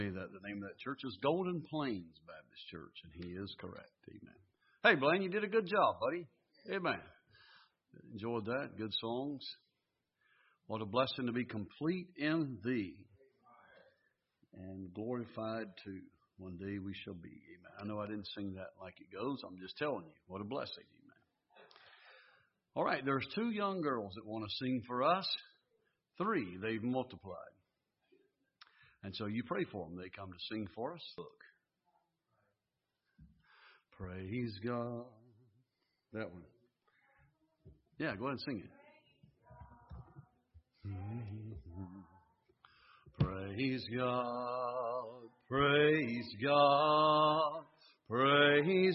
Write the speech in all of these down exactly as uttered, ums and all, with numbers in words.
That the name of that church is Golden Plains Baptist Church, and he is correct. Amen. Hey, Blaine, you did a good job, buddy. Amen. Enjoyed that. Good songs. What a blessing to be complete in Thee and glorified too. One day we shall be. Amen. I know I didn't sing that like it goes. I'm just telling you. What a blessing. Amen. All right. There's two young girls that want to sing for us. Three. They've multiplied. And so you pray for them. They come to sing for us. Look. Praise God. That one. Yeah, go ahead and sing it. Praise God. Praise God. Praise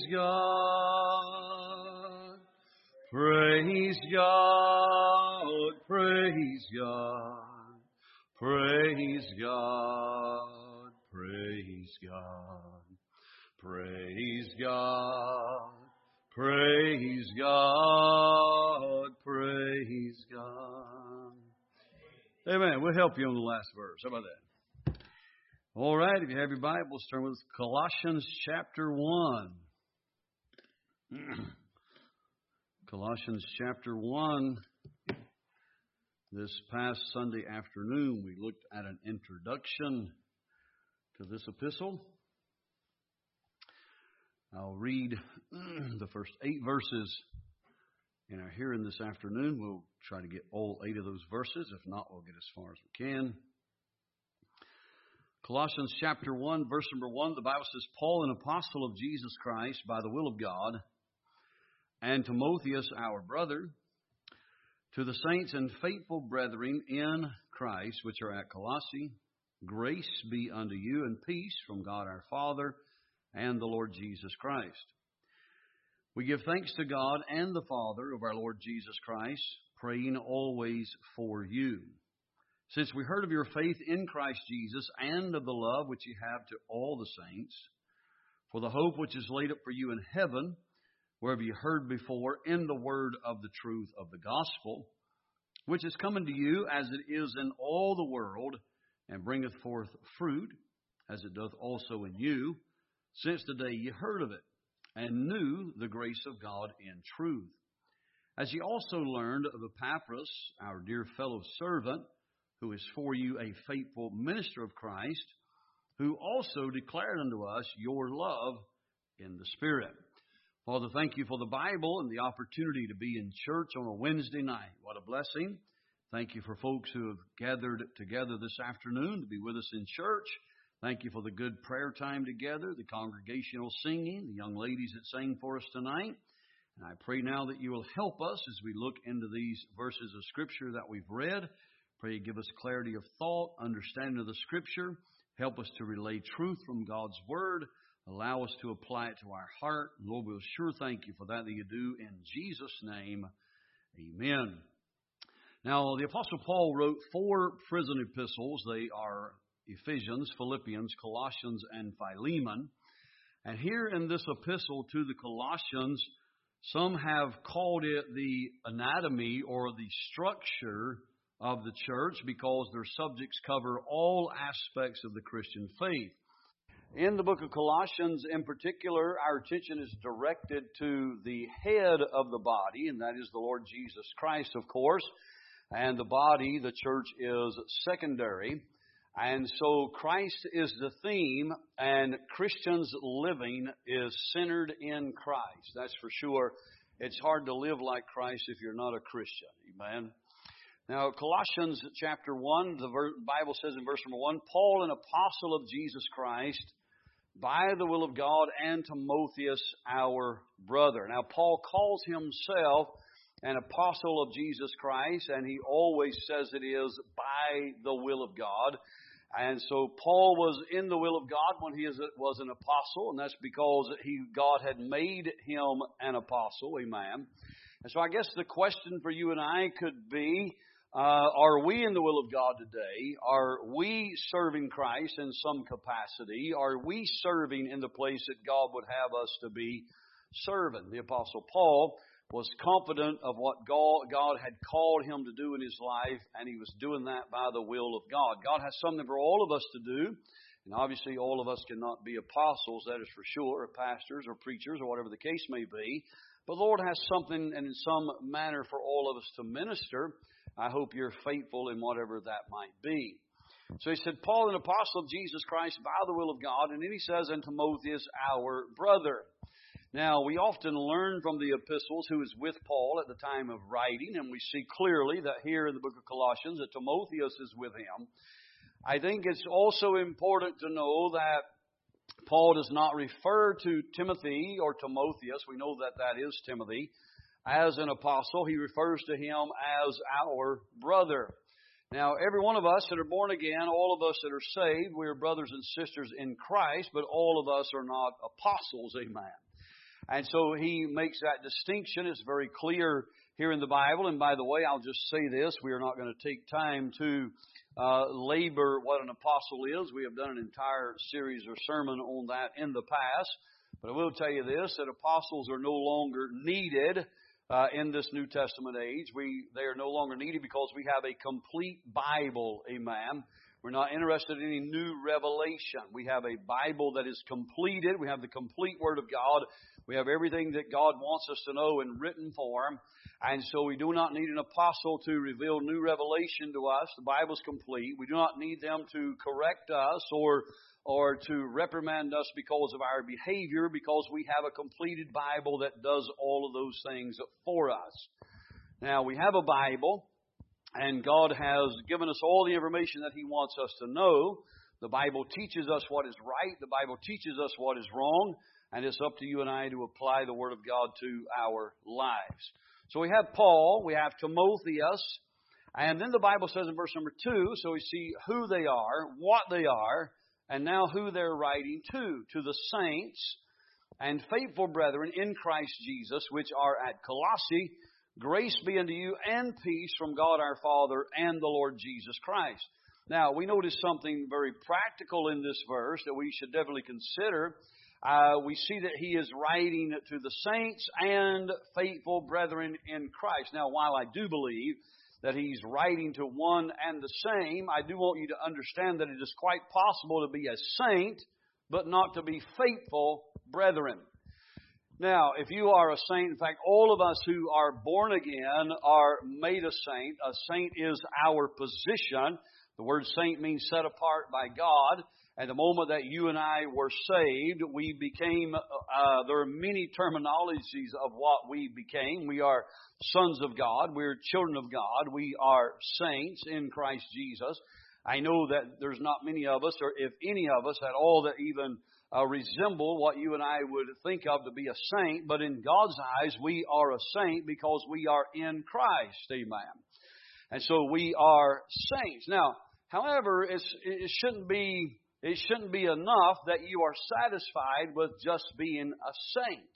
God. Praise God. Praise God. Praise God, praise God, praise God, praise God, praise God. Amen. We'll help you on the last verse. How about that? All right. If you have your Bibles, turn with us to Colossians chapter one. Colossians chapter one. This past Sunday afternoon, we looked at an introduction to this epistle. I'll read the first eight verses in our hearing this afternoon. We'll try to get all eight of those verses. If not, we'll get as far as we can. Colossians chapter one, verse number one, the Bible says, Paul, an apostle of Jesus Christ, by the will of God, and Timotheus, our brother, to the saints and faithful brethren in Christ, which are at Colossae, grace be unto you and peace from God our Father and the Lord Jesus Christ. We give thanks to God and the Father of our Lord Jesus Christ, praying always for you. Since we heard of your faith in Christ Jesus and of the love which you have to all the saints, for the hope which is laid up for you in heaven, wherever you heard before in the word of the truth of the gospel, which is coming to you as it is in all the world, and bringeth forth fruit, as it doth also in you, since the day ye heard of it, and knew the grace of God in truth. As ye also learned of Epaphras, our dear fellow servant, who is for you a faithful minister of Christ, who also declared unto us your love in the Spirit. Father, thank you for the Bible and the opportunity to be in church on a Wednesday night. What a blessing. Thank you for folks who have gathered together this afternoon to be with us in church. Thank you for the good prayer time together, the congregational singing, the young ladies that sang for us tonight. And I pray now that you will help us as we look into these verses of Scripture that we've read. Pray you give us clarity of thought, understanding of the Scripture. Help us to relay truth from God's Word. Allow us to apply it to our heart. Lord, we'll sure thank you for that that you do in Jesus' name. Amen. Now, the Apostle Paul wrote four prison epistles. They are Ephesians, Philippians, Colossians, and Philemon. And here in this epistle to the Colossians, some have called it the anatomy or the structure of the church because their subjects cover all aspects of the Christian faith. In the book of Colossians in particular, our attention is directed to the head of the body, and that is the Lord Jesus Christ, of course. And the body, the church, is secondary. And so Christ is the theme, and Christians living is centered in Christ. That's for sure. It's hard to live like Christ if you're not a Christian. Amen. Now, Colossians chapter one, the Bible says in verse number one, Paul, an apostle of Jesus Christ, by the will of God, and Timotheus, our brother. Now, Paul calls himself an apostle of Jesus Christ, and he always says it is by the will of God. And so Paul was in the will of God when he was an apostle, and that's because he God had made him an apostle. Amen. And so I guess the question for you and I could be, Uh, are we in the will of God today? Are we serving Christ in some capacity? Are we serving in the place that God would have us to be serving? The Apostle Paul was confident of what God, God had called him to do in his life, and he was doing that by the will of God. God has something for all of us to do, And obviously all of us cannot be apostles, that is for sure, or pastors or preachers or whatever the case may be. But the Lord has something and in some manner for all of us to minister. I hope you're faithful in whatever that might be. So he said, Paul, an apostle of Jesus Christ by the will of God. And then he says, and Timotheus, our brother. Now, we often learn from the epistles who is with Paul at the time of writing, and we see clearly that here in the book of Colossians that Timotheus is with him. I think it's also important to know that Paul does not refer to Timothy or Timotheus, we know that that is Timothy, as an apostle. He refers to him as our brother. Now, every one of us that are born again, all of us that are saved, we are brothers and sisters in Christ, but all of us are not apostles, amen. And so he makes that distinction. It's very clear here in the Bible. And by the way, I'll just say this. We are not going to take time to uh, labor what an apostle is. We have done an entire series or sermon on that in the past. But I will tell you this, that apostles are no longer needed uh, in this New Testament age. We They are no longer needed because we have a complete Bible, amen. We're not interested in any new revelation. We have a Bible that is completed. We have the complete Word of God. We have everything that God wants us to know in written form. And so we do not need an apostle to reveal new revelation to us. The Bible's complete. We do not need them to correct us or, or to reprimand us because of our behavior, because we have a completed Bible that does all of those things for us. Now, we have a Bible, and God has given us all the information that He wants us to know. The Bible teaches us what is right. The Bible teaches us what is wrong. And it's up to you and I to apply the Word of God to our lives. So we have Paul, we have Timotheus, and then the Bible says in verse number two, so we see who they are, what they are, and now who they're writing to. To the saints and faithful brethren in Christ Jesus, which are at Colossae, grace be unto you and peace from God our Father and the Lord Jesus Christ. Now, we notice something very practical in this verse that we should definitely consider. Uh, we see that he is writing to the saints and faithful brethren in Christ. Now, while I do believe that he's writing to one and the same, I do want you to understand that it is quite possible to be a saint, but not to be faithful brethren. Now, if you are a saint, in fact, all of us who are born again are made a saint. A saint is our position. The word saint means set apart by God. At the moment that you and I were saved, we became, uh, there are many terminologies of what we became. We are sons of God. We're children of God. We are saints in Christ Jesus. I know that there's not many of us, or if any of us, at all that even uh, resemble what you and I would think of to be a saint. But in God's eyes, we are a saint because we are in Christ. Amen. And so we are saints. Now, however, it's, it shouldn't be... It shouldn't be enough that you are satisfied with just being a saint.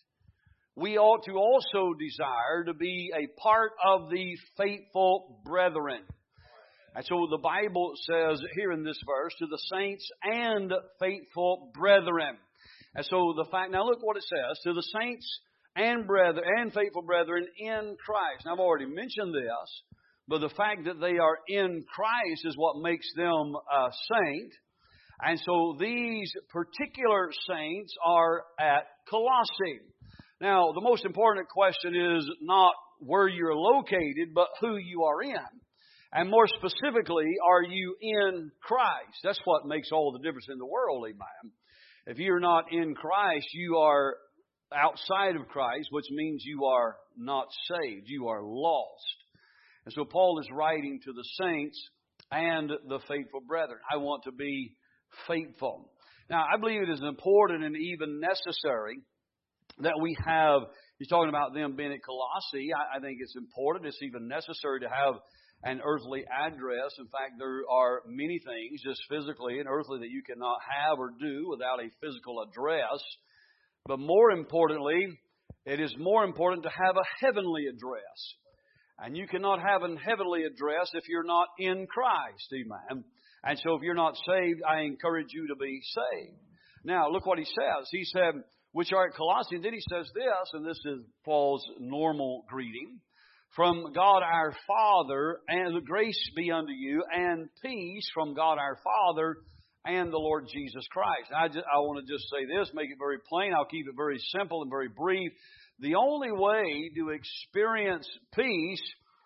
We ought to also desire to be a part of the faithful brethren. And so the Bible says here in this verse, to the saints and faithful brethren. And so the fact, now look what it says, to the saints and brethren and faithful brethren in Christ. Now I've already mentioned this, but the fact that they are in Christ is what makes them a saint. And so these particular saints are at Colossae. Now, the most important question is not where you're located, but who you are in. And more specifically, are you in Christ? That's what makes all the difference in the world, amen. If you're not in Christ, you are outside of Christ, which means you are not saved. You are lost. And so Paul is writing to the saints and the faithful brethren. I want to be faithful. Now, I believe it is important and even necessary that we have, he's talking about them being at Colossae. I, I think it's important, it's even necessary to have an earthly address. In fact, there are many things, just physically and earthly, that you cannot have or do without a physical address. But more importantly, it is more important to have a heavenly address. And you cannot have a heavenly address if you're not in Christ, amen. And so if you're not saved, I encourage you to be saved. Now, look what he says. He said, which are at Colossae. And then he says this, and this is Paul's normal greeting. From God our Father, and grace be unto you, and peace from God our Father and the Lord Jesus Christ. I, just, I want to just say this, make it very plain. I'll keep it very simple and very brief. The only way to experience peace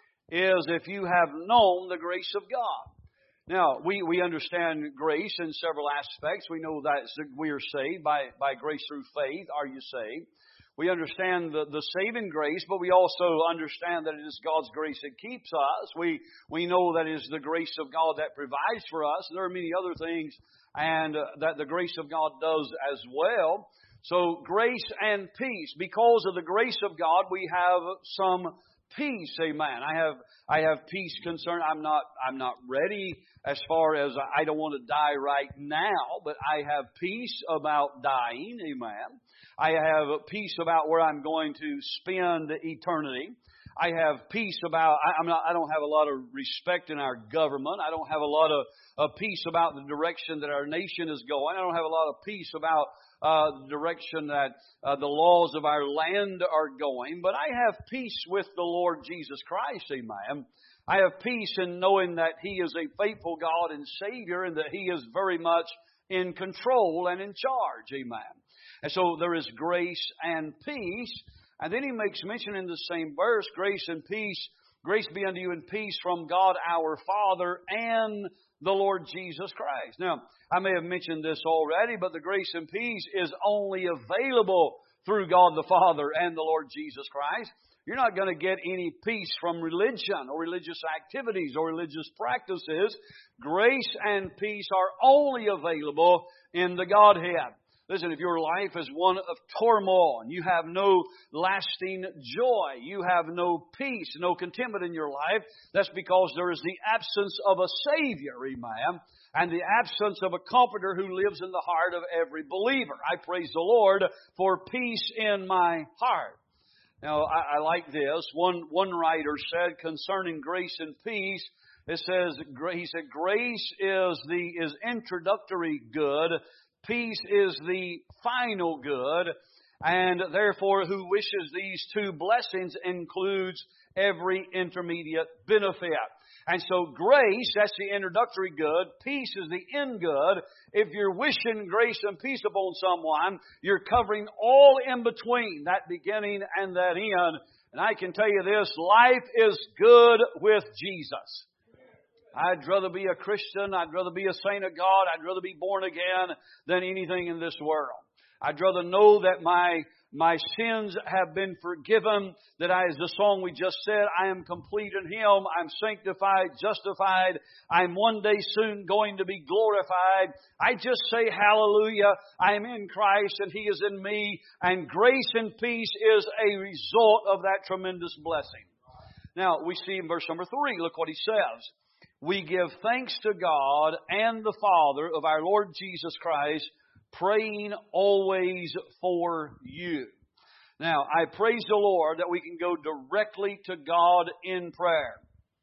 is if you have known the grace of God. Now, we, we understand grace in several aspects. We know that we are saved by, by grace through faith. Are you saved? We understand the, the saving grace, but we also understand that it is God's grace that keeps us. We, we know that it is the grace of God that provides for us. There are many other things and uh, that the grace of God does as well. So grace and peace. Because of the grace of God, we have some peace. Amen. I have I have peace concern. I'm not I'm not ready as far as I don't want to die right now, but I have peace about dying. Amen. I have peace about where I'm going to spend eternity. I have peace about, I, I'm not, I don't have a lot of respect in our government. I don't have a lot of, of peace about the direction that our nation is going. I don't have a lot of peace about uh, the direction that uh, the laws of our land are going. But I have peace with the Lord Jesus Christ, amen. I have peace in knowing that He is a faithful God and Savior and that He is very much in control and in charge, amen. And so there is grace and peace. And then he makes mention in the same verse, grace and peace, grace be unto you and peace from God our Father and the Lord Jesus Christ. Now, I may have mentioned this already, but the grace and peace is only available through God the Father and the Lord Jesus Christ. You're not going to get any peace from religion or religious activities or religious practices. Grace and peace are only available in the Godhead. Listen, if your life is one of turmoil and you have no lasting joy, you have no peace, no contentment in your life, that's because there is the absence of a Savior, amen, and the absence of a Comforter who lives in the heart of every believer. I praise the Lord for peace in my heart. Now, I, I like this. One, one writer said concerning grace and peace, it says, he said, grace is the is introductory good. Peace is the final good, and therefore who wishes these two blessings includes every intermediate benefit. And so grace, that's the introductory good. Peace is the end good. If you're wishing grace and peace upon someone, you're covering all in between, that beginning and that end. And I can tell you this, life is good with Jesus. I'd rather be a Christian, I'd rather be a saint of God, I'd rather be born again than anything in this world. I'd rather know that my my sins have been forgiven, that I, as the song we just said, I am complete in Him, I'm sanctified, justified, I'm one day soon going to be glorified. I just say hallelujah, I am in Christ and He is in me, and grace and peace is a result of that tremendous blessing. Now, we see in verse number three, look what he says. We give thanks to God and the Father of our Lord Jesus Christ, praying always for you. Now, I praise the Lord that we can go directly to God in prayer.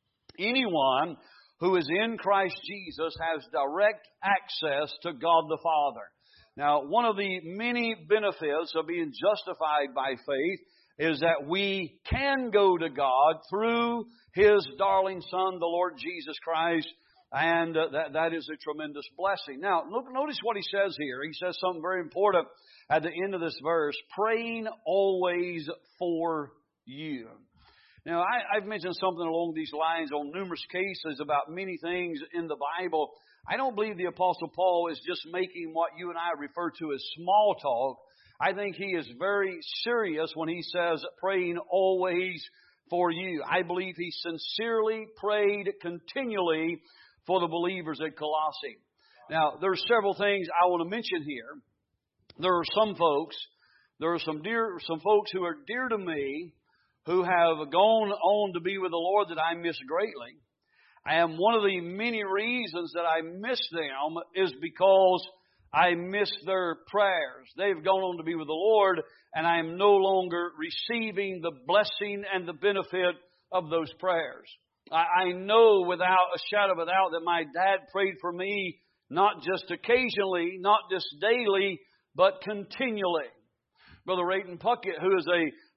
Anyone who is in Christ Jesus has direct access to God the Father. Now, one of the many benefits of being justified by faith is that we can go to God through His darling Son, the Lord Jesus Christ, and uh, that, that is a tremendous blessing. Now, look, notice what he says here. He says something very important at the end of this verse, praying always for you. Now, I, I've mentioned something along these lines on numerous cases about many things in the Bible. I don't believe the Apostle Paul is just making what you and I refer to as small talk. I think he is very serious when he says praying always for you. I believe he sincerely prayed continually for the believers at Colossae. Now, there are several things I want to mention here. There are some folks, there are some dear, some folks who are dear to me who have gone on to be with the Lord that I miss greatly. And one of the many reasons that I miss them is because I miss their prayers. They've gone on to be with the Lord, and I am no longer receiving the blessing and the benefit of those prayers. I, I know without a shadow of a doubt that my dad prayed for me not just occasionally, not just daily, but continually. Brother Rayton Puckett, who is a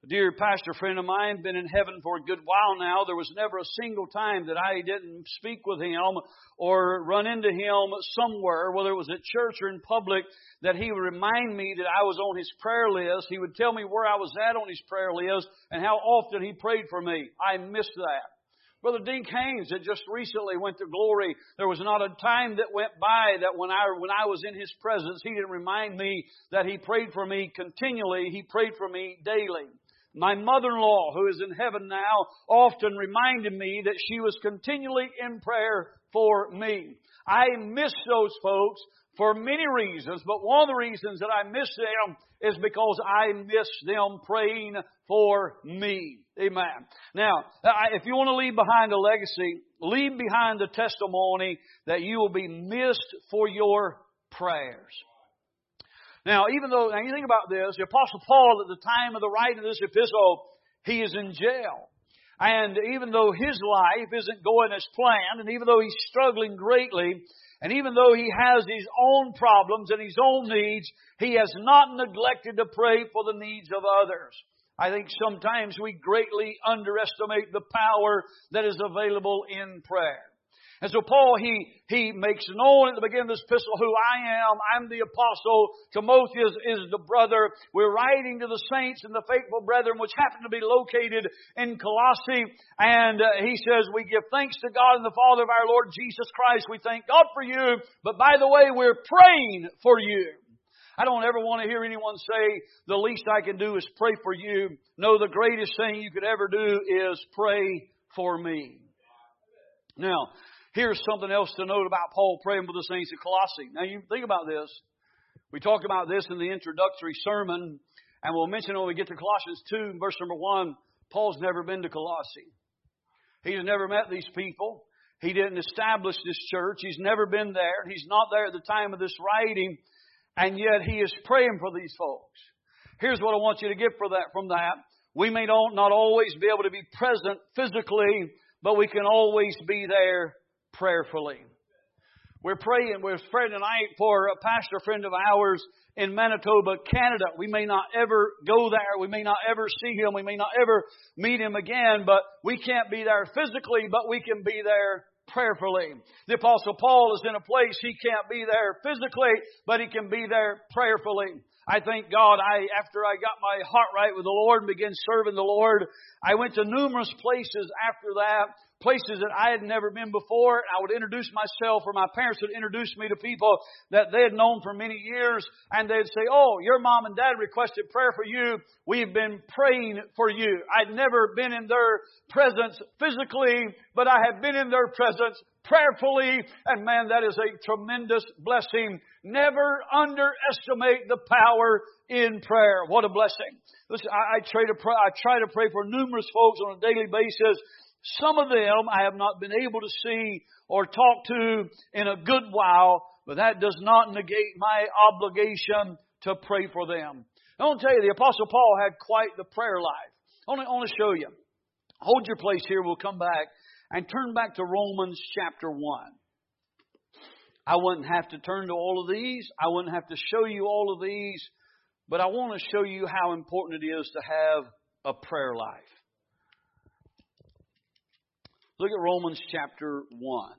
A dear pastor friend of mine, been in heaven for a good while now. There was never a single time that I didn't speak with him or run into him somewhere, whether it was at church or in public, that he would remind me that I was on his prayer list. He would tell me where I was at on his prayer list and how often he prayed for me. I missed that. Brother Dink Haynes that just recently went to glory, there was not a time that went by that when I when I was in his presence, he didn't remind me that he prayed for me continually. He prayed for me daily. My mother-in-law, who is in heaven now, often reminded me that she was continually in prayer for me. I miss those folks for many reasons, but one of the reasons that I miss them is because I miss them praying for me. Amen. Now, if you want to leave behind a legacy, leave behind the testimony that you will be missed for your prayers. Now, even though, now you think about this, the Apostle Paul, at the time of the writing of this epistle, he is in jail. And even though his life isn't going as planned, and even though he's struggling greatly, and even though he has his own problems and his own needs, he has not neglected to pray for the needs of others. I think sometimes we greatly underestimate the power that is available in prayer. And so Paul, he, he makes known at the beginning of this epistle who I am. I'm the apostle. Timotheus is the brother. We're writing to the saints and the faithful brethren, which happen to be located in Colossae. And uh, he says, we give thanks to God and the Father of our Lord Jesus Christ. We thank God for you. But by the way, we're praying for you. I don't ever want to hear anyone say, the least I can do is pray for you. No, the greatest thing you could ever do is pray for me. Now, here's something else to note about Paul praying for the saints at Colossae. Now, you think about this. We talked about this in the introductory sermon, and we'll mention when we get to Colossians two, verse number one, Paul's never been to Colossae. He's never met these people. He didn't establish this church. He's never been there. He's not there at the time of this writing, and yet he is praying for these folks. Here's what I want you to get for that, from that. We may not, not always be able to be present physically, but we can always be there prayerfully. We're praying, we're praying tonight for a pastor friend of ours in Manitoba, Canada. We may not ever go there. We may not ever see him. We may not ever meet him again, but we can't be there physically, but we can be there prayerfully. The Apostle Paul is in a place he can't be there physically, but he can be there prayerfully. I thank God, I after I got my heart right with the Lord and began serving the Lord, I went to numerous places after that, places that I had never been before. I would introduce myself, or my parents would introduce me to people that they had known for many years, and they'd say, oh, your mom and dad requested prayer for you. We've been praying for you. I'd never been in their presence physically, but I had been in their presence prayerfully, and man, that is a tremendous blessing. Never underestimate the power in prayer. What a blessing. Listen, I, I, try to pray, I try to pray for numerous folks on a daily basis. Some of them I have not been able to see or talk to in a good while, but that does not negate my obligation to pray for them. I want to tell you, the Apostle Paul had quite the prayer life. I want to, I want to show you. Hold your place here. We'll come back and turn back to Romans chapter one. I wouldn't have to turn to all of these. I wouldn't have to show you all of these. But I want to show you how important it is to have a prayer life. Look at Romans chapter one.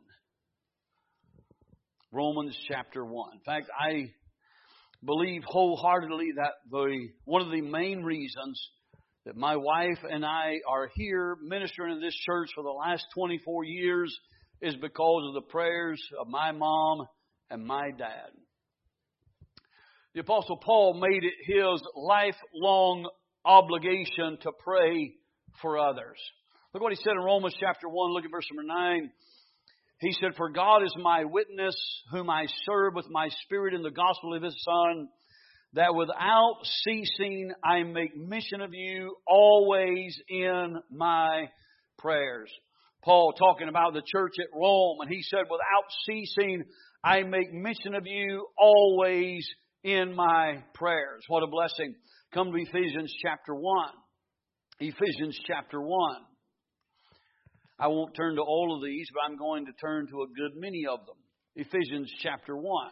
Romans chapter one. In fact, I believe wholeheartedly that the one of the main reasons that my wife and I are here ministering in this church for the last twenty-four years is because of the prayers of my mom and my dad. The Apostle Paul made it his lifelong obligation to pray for others. Look what he said in Romans chapter one. Look at verse number nine. He said, for God is my witness, whom I serve with my spirit in the gospel of His Son, that without ceasing I make mention of you always in my prayers. Paul talking about the church at Rome, and he said, without ceasing I make mention of you always in my prayers. What a blessing. Come to Ephesians chapter one. Ephesians chapter one. I won't turn to all of these, but I'm going to turn to a good many of them. Ephesians chapter one.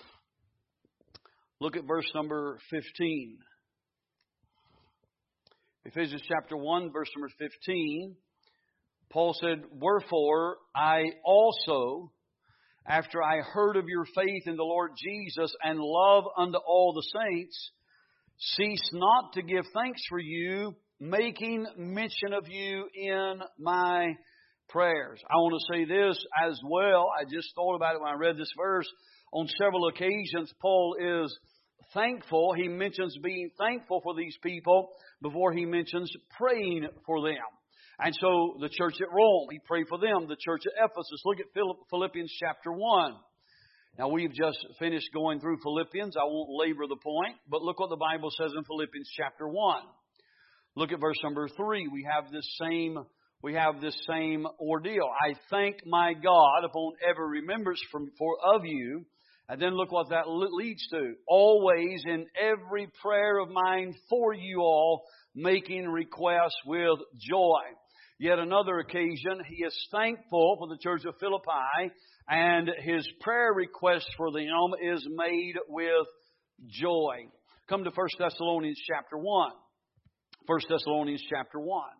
Look at verse number fifteen. Ephesians chapter one, verse number fifteen. Paul said, "Wherefore I also, after I heard of your faith in the Lord Jesus and love unto all the saints, cease not to give thanks for you, making mention of you in my prayers." I want to say this as well. I just thought about it when I read this verse. On several occasions, Paul is thankful. He mentions being thankful for these people before he mentions praying for them. And so the church at Rome, he prayed for them. The church at Ephesus. Look at Philippians chapter one. Now we've just finished going through Philippians. I won't labor the point, but look what the Bible says in Philippians chapter one. Look at verse number three. We have this same, we have this same ordeal. "I thank my God upon every remembrance from, for of you." And then look what that leads to. "Always in every prayer of mine for you all, making requests with joy." Yet another occasion, he is thankful for the church of Philippi, and his prayer request for them is made with joy. Come to First Thessalonians chapter one. First Thessalonians chapter one.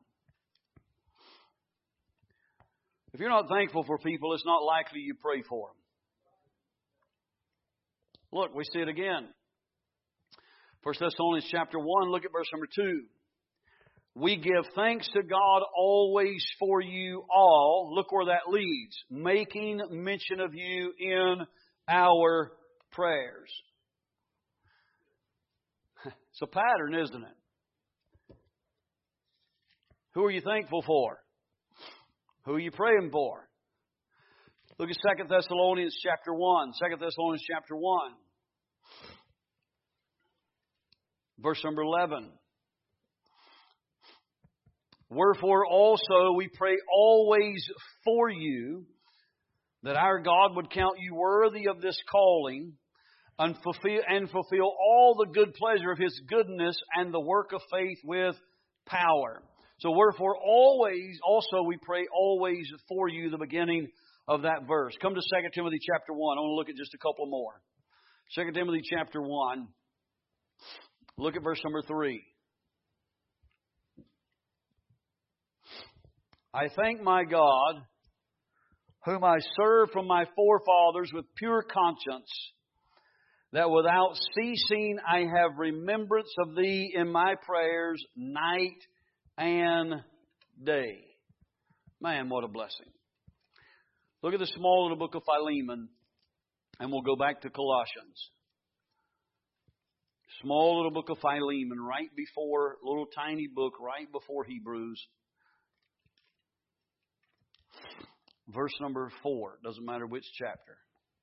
If you're not thankful for people, it's not likely you pray for them. Look, we see it again. First Thessalonians chapter one, look at verse number two. "We give thanks to God always for you all." Look where that leads. "Making mention of you in our prayers." It's a pattern, isn't it? Who are you thankful for? Who are you praying for? Look at Second Thessalonians chapter one. Second Thessalonians chapter one. Verse number eleven. "Wherefore also we pray always for you, that our God would count you worthy of this calling, and fulfill, and fulfill all the good pleasure of His goodness and the work of faith with power." So wherefore always, also we pray always for you, the beginning of that verse. Come to Second Timothy chapter one. I want to look at just a couple more. Second Timothy chapter one. Look at verse number three. "I thank my God, whom I serve from my forefathers with pure conscience, that without ceasing I have remembrance of thee in my prayers night and day." Man, what a blessing. Look at the small little book of Philemon, and we'll go back to Colossians. Small little book of Philemon, right before, little tiny book, right before Hebrews. Verse number four. Doesn't matter which chapter.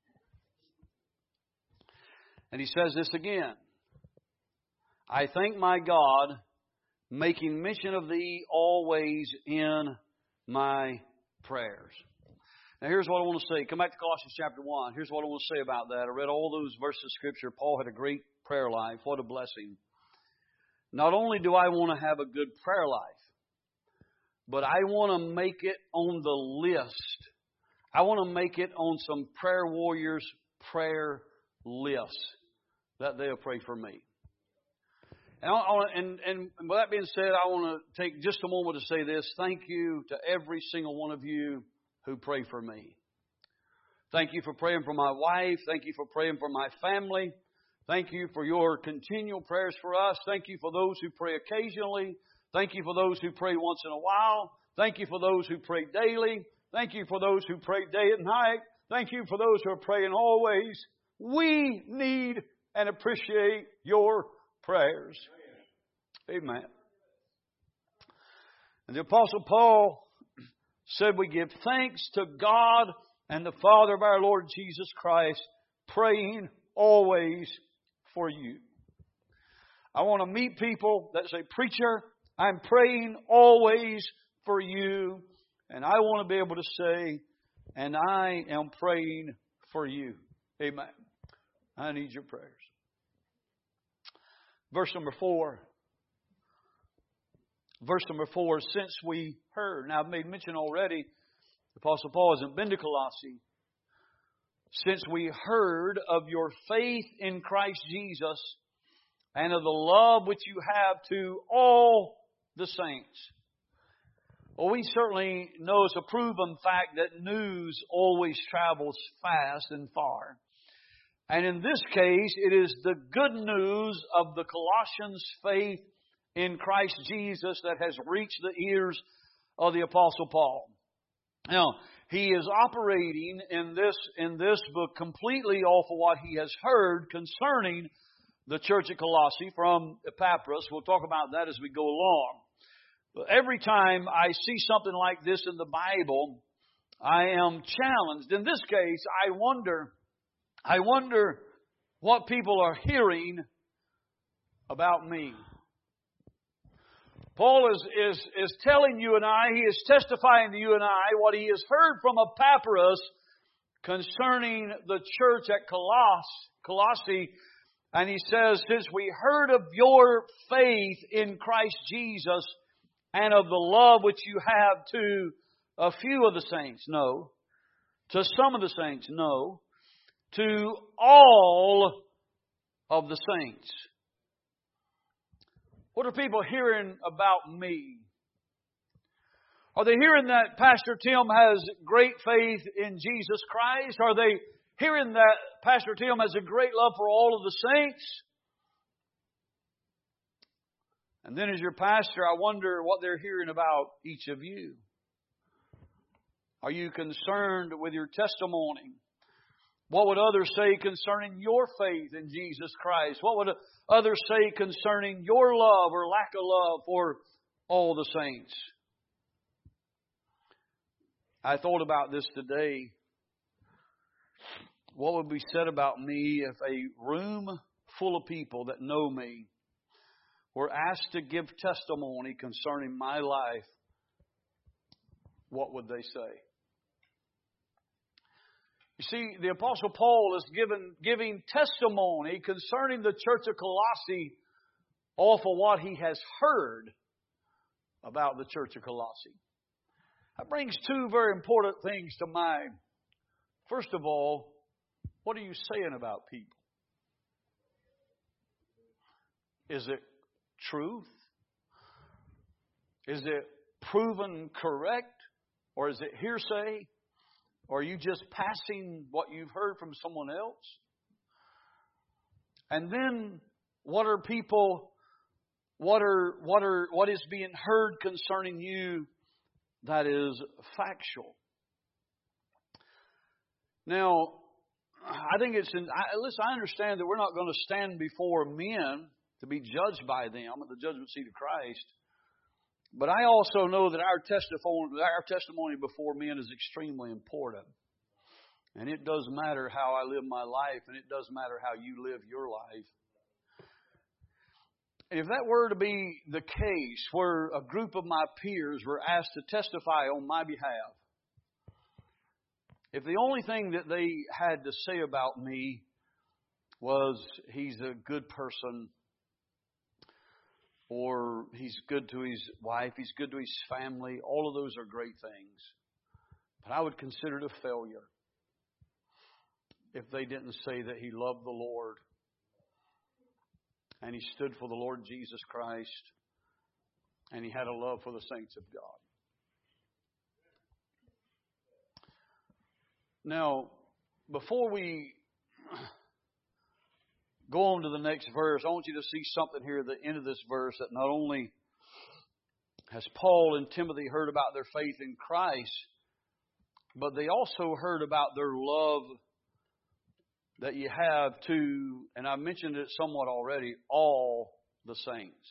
And he says this again. "I thank my God, making mention of thee always in my prayers." Now here's what I want to say. Come back to Colossians chapter one. Here's what I want to say about that. I read all those verses of Scripture. Paul had a great prayer life. What a blessing. Not only do I want to have a good prayer life, but I want to make it on the list. I want to make it on some prayer warriors' prayer list that they'll pray for me. And, I, and, and with that being said, I want to take just a moment to say this. Thank you to every single one of you who pray for me. Thank you for praying for my wife. Thank you for praying for my family. Thank you for your continual prayers for us. Thank you for those who pray occasionally. Thank you for those who pray once in a while. Thank you for those who pray daily. Thank you for those who pray day and night. Thank you for those who are praying always. We need and appreciate your prayers. Amen. And the Apostle Paul said we give thanks to God and the Father of our Lord Jesus Christ, praying always for you. I want to meet people that say, "Preacher, I'm praying always for you." And I want to be able to say, "And I am praying for you." Amen. I need your prayers. Verse number four. Verse number four, since we heard. Now, I've made mention already, the Apostle Paul hasn't been to Colossae. Since we heard of your faith in Christ Jesus and of the love which you have to all the saints. Well, we certainly know it's a proven fact that news always travels fast and far. And in this case, it is the good news of the Colossians' faith in Christ Jesus that has reached the ears of the Apostle Paul. Now, he is operating in this, in this book completely off of what he has heard concerning the church at Colossae from Epaphras. We'll talk about that as we go along. But every time I see something like this in the Bible, I am challenged. In this case, I wonder, I wonder what people are hearing about me. Paul is, is, is telling you and I, he is testifying to you and I what he has heard from Epaphras concerning the church at Colossae, Colossae. And he says, since we heard of your faith in Christ Jesus and of the love which you have to a few of the saints, no. To some of the saints, no. To all of the saints. What are people hearing about me? Are they hearing that Pastor Tim has great faith in Jesus Christ? Are they hearing that Pastor Tim has a great love for all of the saints? And then as your pastor, I wonder what they're hearing about each of you. Are you concerned with your testimony? What would others say concerning your faith in Jesus Christ? What would others say concerning your love or lack of love for all the saints? I thought about this today. What would be said about me if a room full of people that know me were asked to give testimony concerning my life? What would they say? You see, the Apostle Paul is given, giving testimony concerning the church of Colossae off of what he has heard about the church of Colossae. That brings two very important things to mind. First of all, what are you saying about people? Is it truth? Is it proven correct? Or is it hearsay? Or are you just passing what you've heard from someone else? And then, what are people, what are, what are, what is being heard concerning you that is factual? Now, I think it's, in, I, listen, I understand that we're not going to stand before men to be judged by them at the judgment seat of Christ. But I also know that our testimony, our testimony before men is extremely important. And it does matter how I live my life, and it does matter how you live your life. And if that were to be the case, where a group of my peers were asked to testify on my behalf, if the only thing that they had to say about me was he's a good person, or he's good to his wife, he's good to his family, all of those are great things. But I would consider it a failure if they didn't say that he loved the Lord and he stood for the Lord Jesus Christ and he had a love for the saints of God. Now, before we go on to the next verse, I want you to see something here at the end of this verse, that not only has Paul and Timothy heard about their faith in Christ, but they also heard about their love that you have to, and I mentioned it somewhat already, all the saints.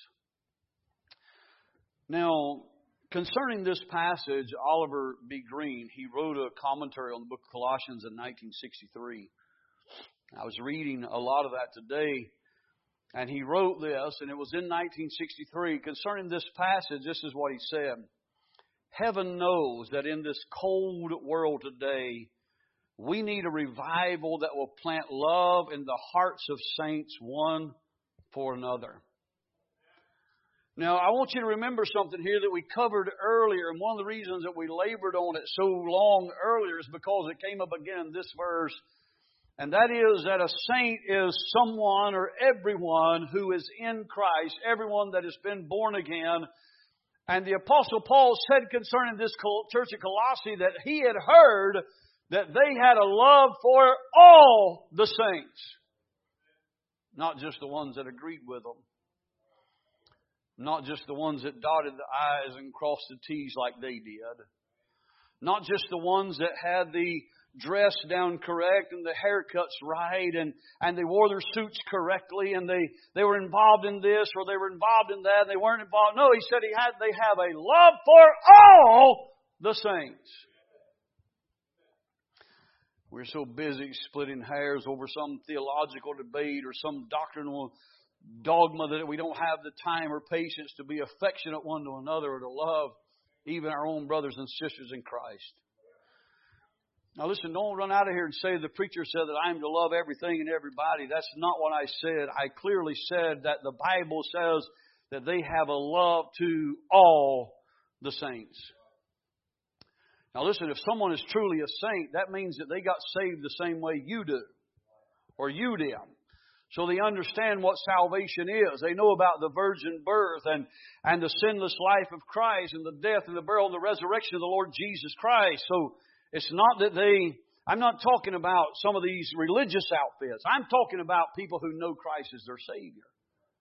Now, concerning this passage, Oliver B. Green, he wrote a commentary on the book of Colossians in nineteen sixty-three. I was reading a lot of that today, and he wrote this, and it was in nineteen sixty-three. Concerning this passage, this is what he said. Heaven knows that in this cold world today, we need a revival that will plant love in the hearts of saints one for another. Now, I want you to remember something here that we covered earlier, and one of the reasons that we labored on it so long earlier is because it came up again in this verse. And that is that a saint is someone or everyone who is in Christ, everyone that has been born again, And the Apostle Paul said concerning this church at Colossae that he had heard that they had a love for all the saints. Not just the ones that agreed with them. Not just the ones that dotted the I's and crossed the T's like they did. Not just the ones that had the dress down correct and the haircuts right and, and they wore their suits correctly and they, they were involved in this or they were involved in that and they weren't involved. No, he said he had they have a love for all the saints. We're so busy splitting hairs over some theological debate or some doctrinal dogma that we don't have the time or patience to be affectionate one to another or to love even our own brothers and sisters in Christ. Now listen, don't run out of here and say the preacher said that I'm to love everything and everybody. That's not what I said. I clearly said that the Bible says that they have a love to all the saints. Now listen, if someone is truly a saint, that means that they got saved the same way you do. Or you did. So they understand what salvation is. They know about the virgin birth and, and the sinless life of Christ and the death and the burial and the resurrection of the Lord Jesus Christ. So it's not that they, I'm not talking about some of these religious outfits. I'm talking about people who know Christ as their Savior.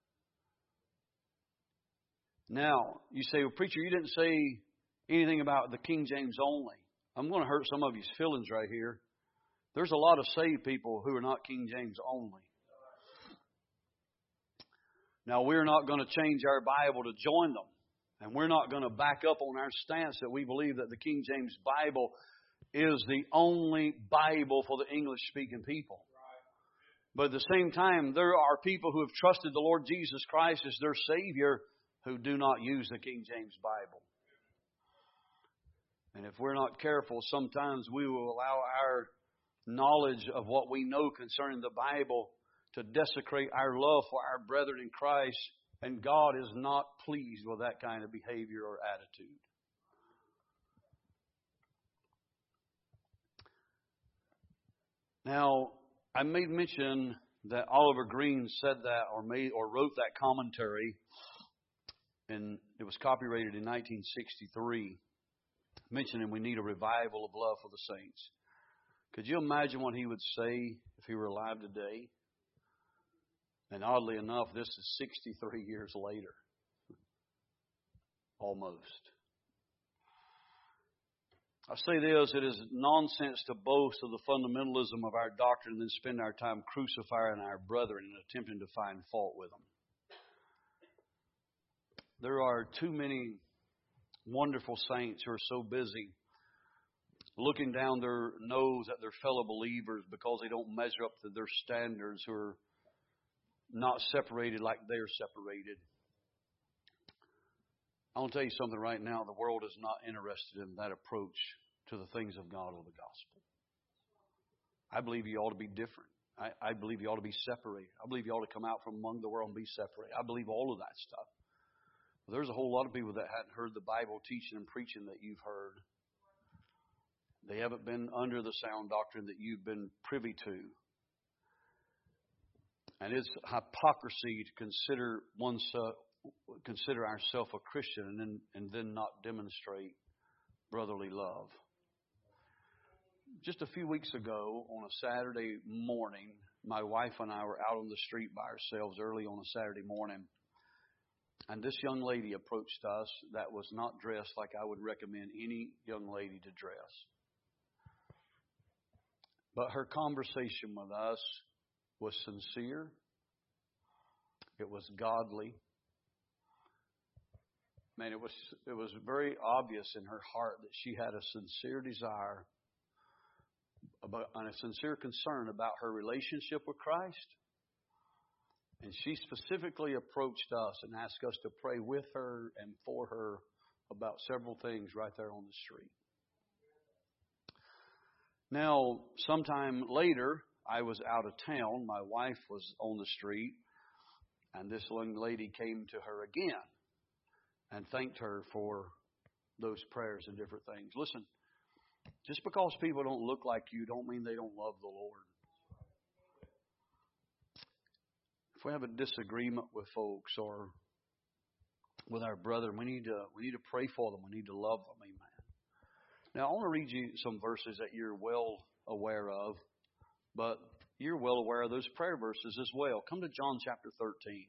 Now, you say, well, preacher, you didn't say anything about the King James only. I'm going to hurt some of your feelings right here. There's a lot of saved people who are not King James only. Now, we're not going to change our Bible to join them. And we're not going to back up on our stance that we believe that the King James Bible is the only Bible for the English-speaking people. But at the same time, there are people who have trusted the Lord Jesus Christ as their Savior who do not use the King James Bible. And if we're not careful, sometimes we will allow our knowledge of what we know concerning the Bible to desecrate our love for our brethren in Christ. And God is not pleased with that kind of behavior or attitude. Now, I made mention that Oliver Green said that or made or wrote that commentary, and it was copyrighted in nineteen sixty-three, mentioning we need a revival of love for the saints. Could you imagine what he would say if he were alive today? And oddly enough, this is sixty-three years later. Almost. I say this, it is nonsense to boast of the fundamentalism of our doctrine and then spend our time crucifying our brethren and attempting to find fault with them. There are too many wonderful saints who are so busy looking down their nose at their fellow believers because they don't measure up to their standards, who are not separated like they're separated. I'll tell you something right now. The world is not interested in that approach to the things of God or the gospel. I believe you ought to be different. I, I believe you ought to be separated. I believe you ought to come out from among the world and be separated. I believe all of that stuff. But there's a whole lot of people that hadn't heard the Bible teaching and preaching that you've heard. They haven't been under the sound doctrine that you've been privy to. And it's hypocrisy to consider oneself, consider ourselves a Christian and then, and then not demonstrate brotherly love. Just a few weeks ago, on a Saturday morning, my wife and I were out on the street by ourselves early on a Saturday morning. And this young lady approached us that was not dressed like I would recommend any young lady to dress. But her conversation with us was sincere. It was godly. Man, it was it was very obvious in her heart that she had a sincere desire about, and a sincere concern about her relationship with Christ. And she specifically approached us and asked us to pray with her and for her about several things right there on the street. Now, sometime later, I was out of town. My wife was on the street, and this young lady came to her again and thanked her for those prayers and different things. Listen, just because people don't look like you don't mean they don't love the Lord. If we have a disagreement with folks or with our brother. We need to we need to pray for them. We need to love them. Amen. Now I want to read you some verses that you're well aware of, but you're well aware of those prayer verses as well. Come to John chapter thirteen.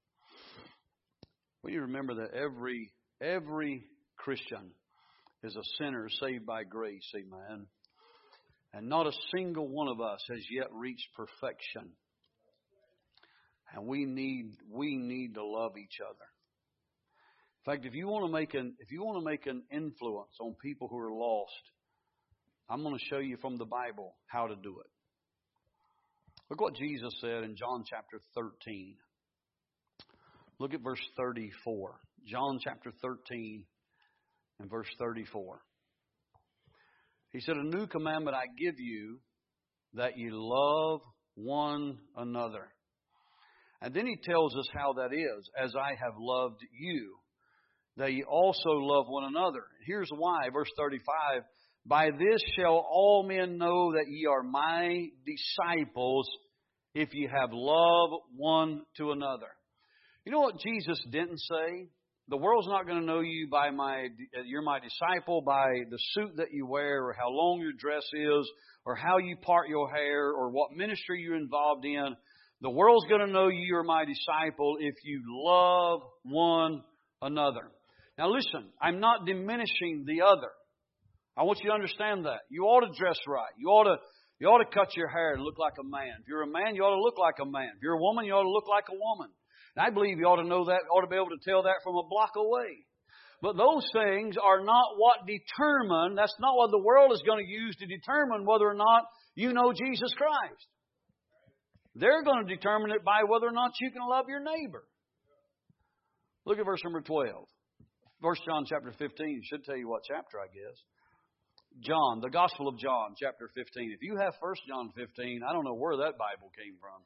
We need to remember that every every Christian is a sinner saved by grace. Amen. And not a single one of us has yet reached perfection. And we need we need to love each other. In fact, if you want to make an if you want to make an influence on people who are lost, I'm going to show you from the Bible how to do it. Look what Jesus said in John chapter thirteen. Look at verse thirty-four. John chapter thirteen and verse thirty-four. He said, "A new commandment I give you, that you love one another." And then he tells us how that is. "As I have loved you, that ye also love one another." Here's why. Verse thirty-five. "By this shall all men know that ye are my disciples, if ye have love one to another." You know what Jesus didn't say? The world's not going to know you by my, you're my disciple by the suit that you wear, or how long your dress is, or how you part your hair, or what ministry you're involved in. The world's going to know you are my disciple if you love one another. Now listen, I'm not diminishing the other. I want you to understand that. You ought to dress right. You ought to, you ought to cut your hair and look like a man. If you're a man, you ought to look like a man. If you're a woman, you ought to look like a woman. And I believe you ought to know that, ought to be able to tell that from a block away. But those things are not what determine, that's not what the world is going to use to determine whether or not you know Jesus Christ. They're going to determine it by whether or not you can love your neighbor. Look at verse number twelve. First John chapter fifteen should tell you what chapter, I guess. John, the Gospel of John, chapter fifteen. If you have First John fifteen, I don't know where that Bible came from.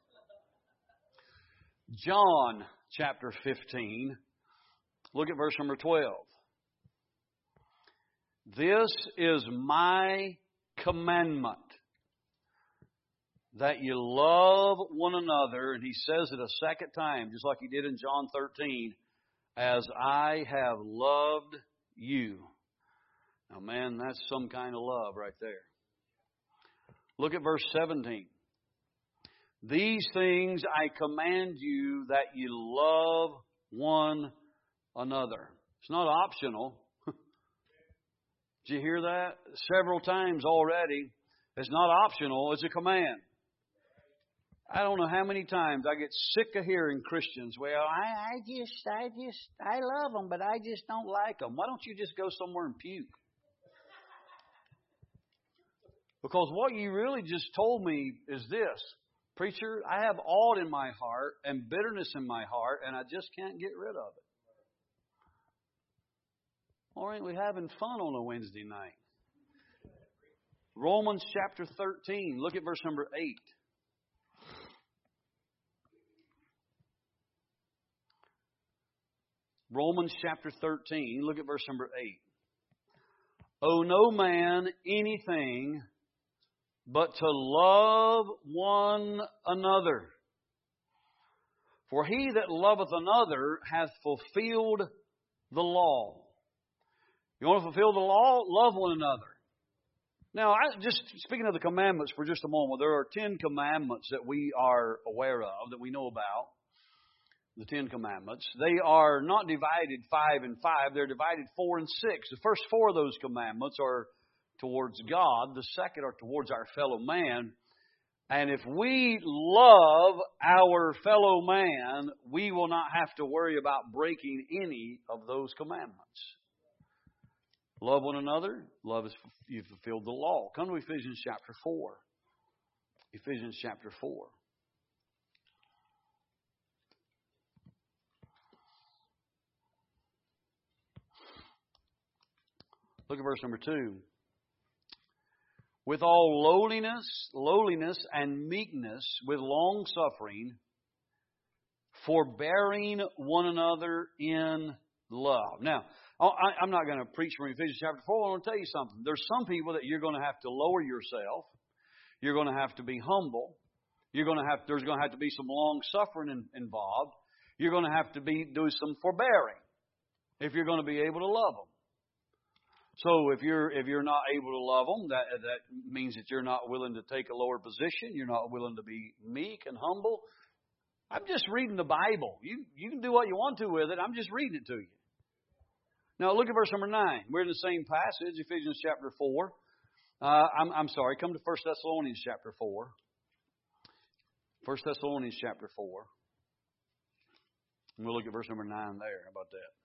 John chapter fifteen. Look at verse number twelve. "This is my commandment, that you love one another," and he says it a second time, just like he did in John thirteen, "as I have loved you." Now, man, that's some kind of love right there. Look at verse seventeen. "These things I command you, that you love one another." It's not optional. Did you hear that? Several times already. It's not optional. It's a command. I don't know how many times I get sick of hearing Christians, "Well, I, I just, I just, I love them, but I just don't like them." Why don't you just go somewhere and puke? Because what you really just told me is this: "Preacher, I have awe in my heart and bitterness in my heart, and I just can't get rid of it." Or ain't we having fun on a Wednesday night? Romans chapter thirteen. Look at verse number eight. Romans chapter thirteen. Look at verse number eight. "Owe no man anything but to love one another. For he that loveth another hath fulfilled the law." You want to fulfill the law? Love one another. Now, I, just speaking of the commandments for just a moment, there are ten commandments that we are aware of, that we know about. The Ten Commandments. They are not divided five and five. They're divided four and six. The first four of those commandments are towards God. The second are towards our fellow man. And if we love our fellow man, we will not have to worry about breaking any of those commandments. Love one another. Love is, you've fulfilled the law. Come to Ephesians chapter four. Ephesians chapter four. Look at verse number two. "With all lowliness, lowliness and meekness, with long suffering, forbearing one another in love." Now, I'm not going to preach from Ephesians chapter four. I want to tell you something. There's some people that you're going to have to lower yourself. You're going to have to be humble. You're going to have. There's going to have to be some long suffering in, involved. You're going to have to be do some forbearing. if you're going to be able to love them. So if you're if you're not able to love them, that that means that you're not willing to take a lower position. You're not willing to be meek and humble. I'm just reading the Bible. You you can do what you want to with it. I'm just reading it to you. Now look at verse number nine. We're in the same passage, Ephesians chapter four. Uh, I'm I'm sorry. Come to First Thessalonians chapter four. First Thessalonians chapter four. And we'll look at verse number nine there. How about that?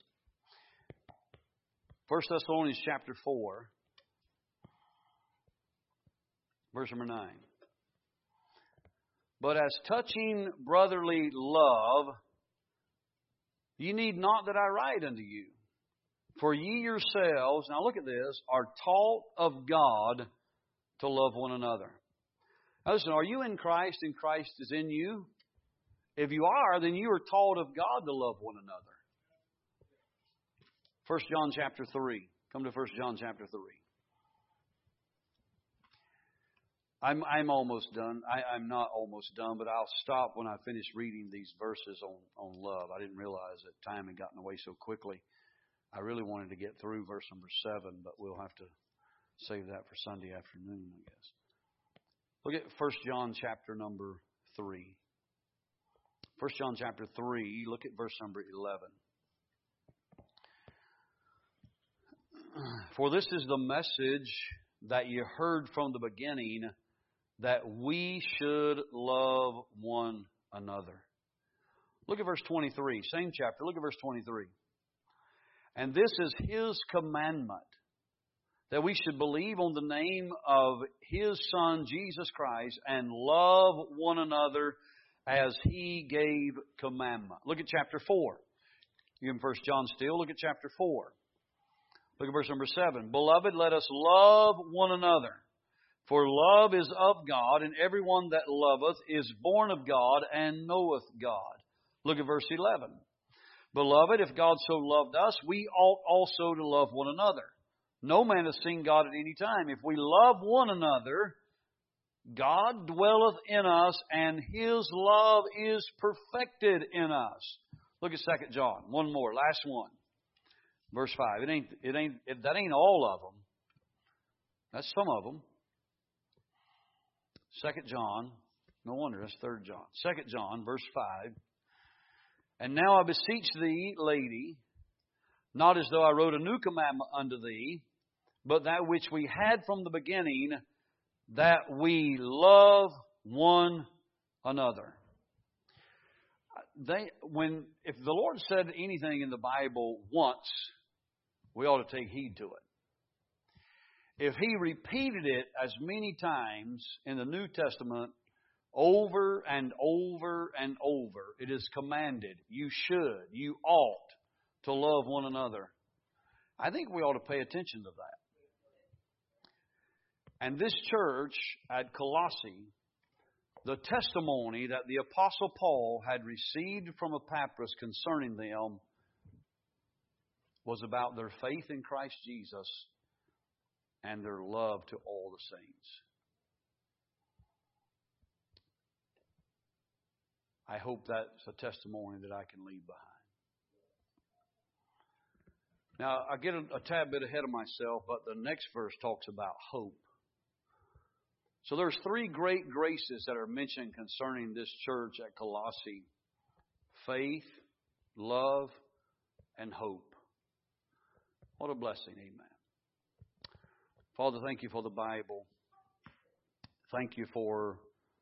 First Thessalonians chapter four, verse number nine. But as touching brotherly love, ye need not that I write unto you. For ye yourselves, now look at this, are taught of God to love one another. Now listen, are you in Christ and Christ is in you? If you are, then you are taught of God to love one another. First John chapter three. Come to First John chapter three. I'm I'm almost done. I, I'm not almost done, but I'll stop when I finish reading these verses on, on love. I didn't realize that time had gotten away so quickly. I really wanted to get through verse number seven, but we'll have to save that for Sunday afternoon, I guess. Look at First John chapter number three. First John chapter three, look at verse number eleven. For this is the message that you heard from the beginning, that we should love one another. Look at verse twenty-three, same chapter. Look at verse twenty-three. And this is His commandment, that we should believe on the name of His Son, Jesus Christ, and love one another as He gave commandment. Look at chapter four. You're in First John still. Look at chapter four. Look at verse number seven. Beloved, let us love one another. For love is of God, and everyone that loveth is born of God and knoweth God. Look at verse eleven. Beloved, if God so loved us, we ought also to love one another. No man has seen God at any time. If we love one another, God dwelleth in us, and His love is perfected in us. Look at Second John. One more, last one. Verse five. It ain't, it ain't, it, that ain't all of them. That's some of them. Second John. No wonder, that's Third John. Second John, verse five. And now I beseech thee, lady, not as though I wrote a new commandment unto thee, but that which we had from the beginning, that we love one another. They, when, if the Lord said anything in the Bible once, we ought to take heed to it. If He repeated it as many times in the New Testament, over and over and over, it is commanded, you should, you ought to love one another. I think we ought to pay attention to that. And this church at Colossae, the testimony that the Apostle Paul had received from Epaphras concerning them was about their faith in Christ Jesus and their love to all the saints. I hope that's a testimony that I can leave behind. Now, I get a, a tad bit ahead of myself, but the next verse talks about hope. So there's three great graces that are mentioned concerning this church at Colossae. Faith, love, and hope. What a blessing, amen. Father, thank you for the Bible. Thank you for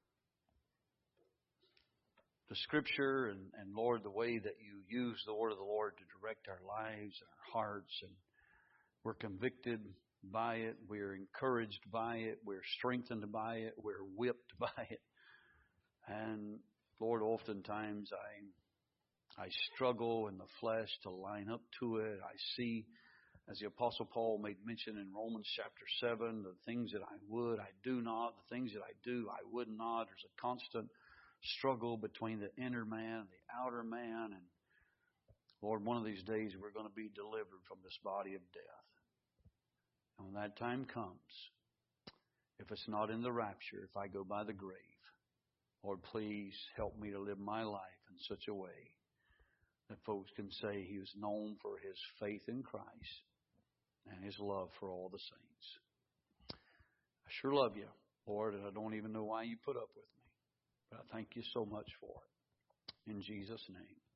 the Scripture and, and Lord, the way that you use the word of the Lord to direct our lives and our hearts. And we're convicted by it. We're encouraged by it. We're strengthened by it. We're whipped by it. And Lord, oftentimes I I struggle in the flesh to line up to it. I see, as the Apostle Paul made mention in Romans chapter seven, the things that I would, I do not. The things that I do, I would not. There's a constant struggle between the inner man and the outer man. And Lord, one of these days we're going to be delivered from this body of death. And when that time comes, if it's not in the rapture, if I go by the grave, Lord, please help me to live my life in such a way that folks can say he was known for his faith in Christ and his love for all the saints. I sure love you, Lord, and I don't even know why you put up with me. But I thank you so much for it. In Jesus' name.